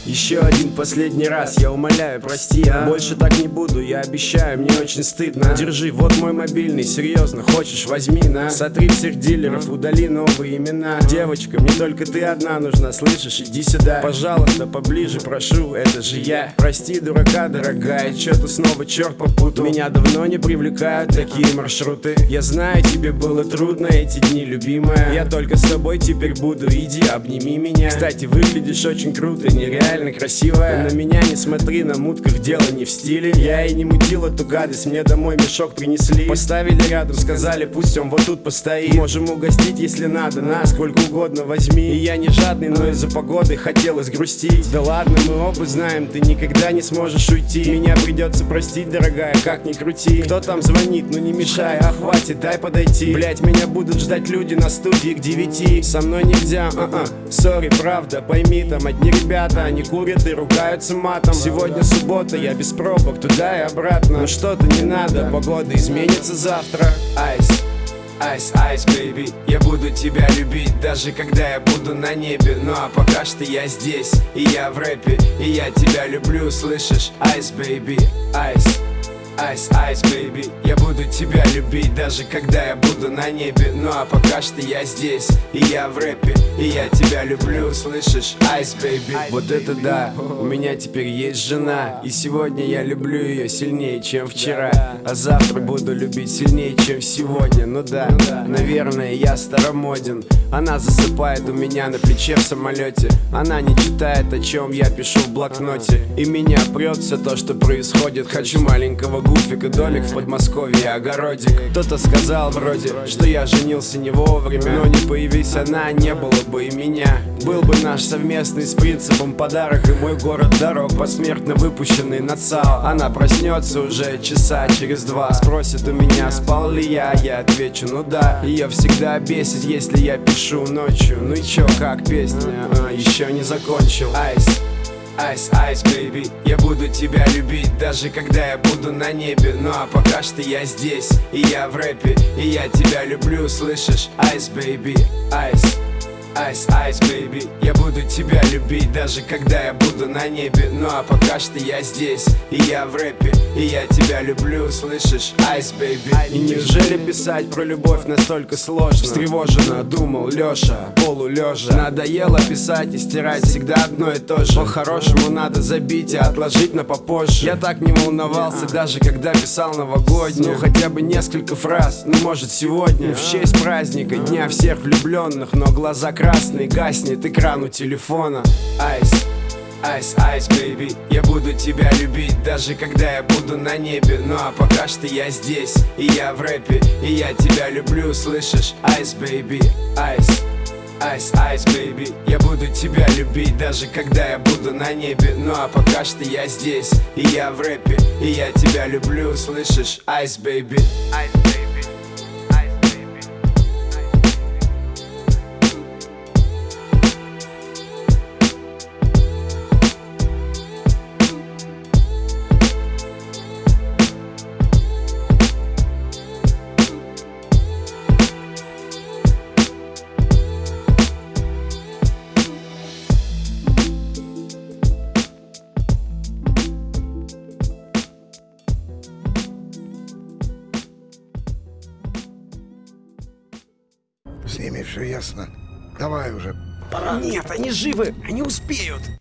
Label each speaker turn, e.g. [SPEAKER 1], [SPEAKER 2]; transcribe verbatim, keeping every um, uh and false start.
[SPEAKER 1] Еще один последний раз, я умоляю, прости, а? Больше так не буду, я обещаю, мне очень стыдно. Держи, вот мой мобильный, серьезно, хочешь, возьми, на. Сотри всех дилеров, удали новые имена. Девочка, мне только ты одна нужна, слышишь, иди сюда. Пожалуйста, поближе, прошу, это же я. Прости, дурака, дорогая, чё-то снова черт попутал. Меня давно не привлекают такие маршруты. Я знаю, тебе было трудно эти дни, любимая. Я только с тобой теперь буду, иди, обними меня. Кстати, выглядишь очень круто, нереально красивая. На меня не смотри, на мутках дело не в стиле. Я и не мутил эту гадость, мне домой мешок принесли. Поставили рядом, сказали, пусть он вот тут постоит. Можем угостить, если надо, на, сколько угодно возьми. И я не жадный, но из-за погоды хотелось грустить. Да ладно, мы оба знаем, ты никогда не сможешь уйти. Меня придется простить, дорогая, как ни крути. Кто там звонит, ну не мешай, а хватит, дай подойти. Блять, меня будут ждать люди на студии к девяти. Со мной нельзя, а-а, сори, правда, пойми, там одни ребята, они курят и ругаются матом. Сегодня суббота, я без пробок, туда и обратно. Но что-то не надо, погода изменится завтра. Айс, айс, айс, бэйби, я буду тебя любить, даже когда я буду на небе. Ну а пока что я здесь, и я в рэпе, и я тебя люблю, слышишь? Айс, бэйби, айс. Айс, айс, бэйби, я буду тебя любить, даже когда я буду на небе. Ну а пока что я здесь, и я в рэпе, и я тебя люблю, слышишь? Айс, бэйби. Вот это да, у меня теперь есть жена, и сегодня я люблю ее сильнее, чем вчера. А завтра буду любить сильнее, чем сегодня. Ну да, наверное, я старомоден. Она засыпает у меня на плече в самолете. Она не читает, о чем я пишу в блокноте. И меня прет все то, что происходит. Хочу маленького гуфика, домик в Подмосковье, огородик. Кто-то сказал вроде, что я женился не вовремя. Но не появись она, не было бы и меня. Был бы наш совместный с принципом подарок. И мой город дорог, посмертно выпущенный на ЦАО. Она проснется уже часа через два. Спросит у меня, спал ли я, я отвечу, ну да. Ее всегда бесит, если я пишу ночью. Ну и чё, как песня, а, еще не закончил. Айс, айс, айс, бэйби, я буду тебя любить, даже когда я буду на небе. Ну а пока что я здесь, и я в рэпе, и я тебя люблю, слышишь? Айс, бэйби, айс. Айс, айс, бэйби, я буду тебя любить, даже когда я буду на небе. Ну а пока что я здесь, и я в рэпе, и я тебя люблю, слышишь? Айс, бэйби. И неужели писать про любовь настолько сложно? Встревоженно думал Лёша, полулежа. Надоело писать и стирать всегда одно и то же. По-хорошему надо забить и отложить на попозже. Я так не волновался, даже когда писал новогоднюю. Ну хотя бы несколько фраз, ну может сегодня в честь праздника, дня всех влюбленных. Но глаза красный, гаснет экран у телефона. Айс, айс, айс, бэйби, я буду тебя любить, даже когда я буду на небе. Ну а пока что я здесь, и я в рэпе, и я тебя люблю, слышишь? Айс, бэйби, айс. Айс, айс, бэйби, я буду тебя любить, даже когда я буду на небе. Ну а пока что я здесь, и я в рэпе, и я тебя люблю, слышишь? Айс, бэйби. Айс, бэйби.
[SPEAKER 2] С ними все ясно. Давай уже, пора.
[SPEAKER 1] Нет, они живы, они успеют.